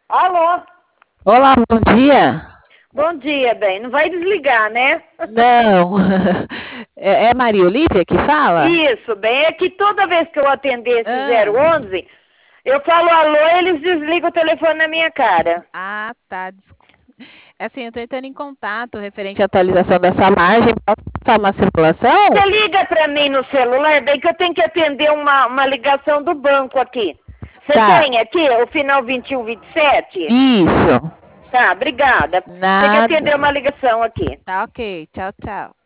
Alô? Olá, bom dia. Bom dia, bem. Não vai desligar, né? Não, é Maria Olívia que fala? Isso, bem. É que toda vez que eu atender esse Ah, 011, eu falo alô, eles desligam o telefone na minha cara. tá. É assim, eu estou entrando em contato referente à atualização dessa margem. Posso passar uma simulação? Você liga para mim no celular, bem que eu tenho que atender uma ligação do banco aqui. Você Tá, tem aqui o final 21, 27? isso. Tá, obrigada. Tem que Nada. atender uma ligação aqui. Tá ok. Tchau, tchau.